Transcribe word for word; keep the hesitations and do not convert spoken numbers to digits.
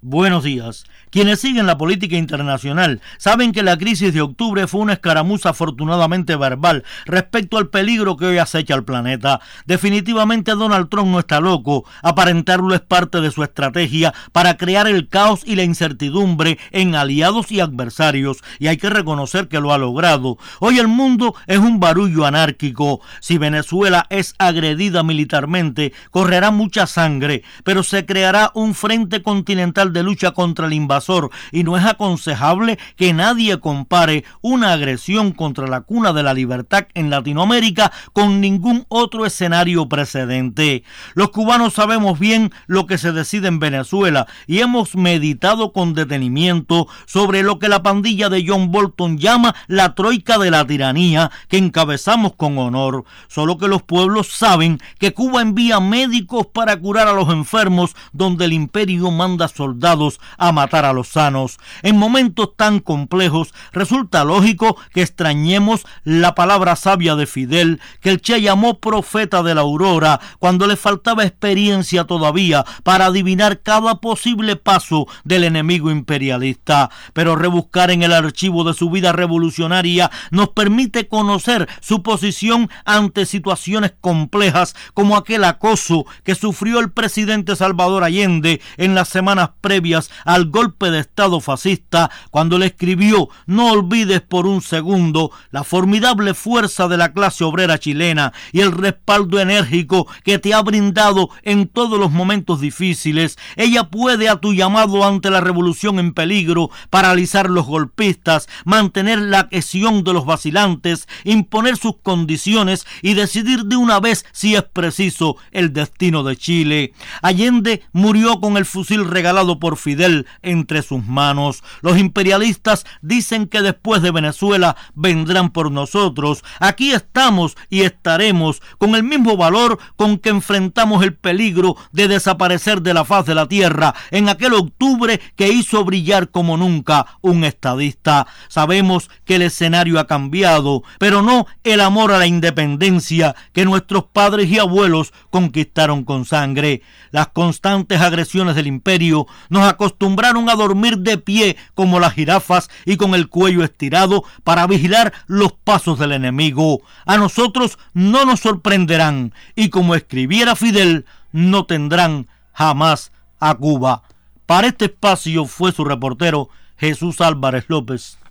Buenos días. Quienes siguen la política internacional saben que la crisis de octubre fue una escaramuza afortunadamente verbal respecto al peligro que hoy acecha al planeta. Definitivamente Donald Trump no está loco. Aparentarlo es parte de su estrategia para crear el caos y la incertidumbre en aliados y adversarios, y hay que reconocer que lo ha logrado. Hoy el mundo es un barullo anárquico. Si Venezuela es agredida militarmente, correrá mucha sangre, pero se creará un frente continental de lucha contra el invasor, y no es aconsejable que nadie compare una agresión contra la cuna de la libertad en Latinoamérica con ningún otro escenario precedente. Los cubanos sabemos bien lo que se decide en Venezuela y hemos meditado con detenimiento sobre lo que la pandilla de John Bolton llama la troika de la tiranía, que encabezamos con honor. Solo que los pueblos saben que Cuba envía médicos para curar a los enfermos, donde el imperio manda soldados a matar a los sanos. En momentos tan complejos resulta lógico que extrañemos la palabra sabia de Fidel, que el Che llamó profeta de la aurora, cuando le faltaba experiencia todavía para adivinar cada posible paso del enemigo imperialista. Pero rebuscar en el archivo de su vida revolucionaria nos permite conocer su posición ante situaciones complejas, como aquel acoso que sufrió el presidente Salvador Allende en las semanas previas al golpe de estado fascista, cuando le escribió: no olvides por un segundo la formidable fuerza de la clase obrera chilena y el respaldo enérgico que te ha brindado en todos los momentos difíciles. Ella puede, a tu llamado ante la revolución en peligro, paralizar los golpistas, mantener la adhesión de los vacilantes, imponer sus condiciones y decidir de una vez, si es preciso, el destino de Chile. Allende murió con el fusil regalado por Fidel entre sus manos. Los imperialistas dicen que después de Venezuela vendrán por nosotros. Aquí estamos y estaremos con el mismo valor con que enfrentamos el peligro de desaparecer de la faz de la tierra en aquel octubre que hizo brillar como nunca un estadista. Sabemos que el escenario ha cambiado, pero no el amor a la independencia que nuestros padres y abuelos conquistaron con sangre. Las constantes agresiones del imperio nos acostumbraron a dormir de pie como las jirafas y con el cuello estirado para vigilar los pasos del enemigo. A nosotros no nos sorprenderán, y como escribiera Fidel, no tendrán jamás a Cuba. Para este espacio fue su reportero Jesús Álvarez López.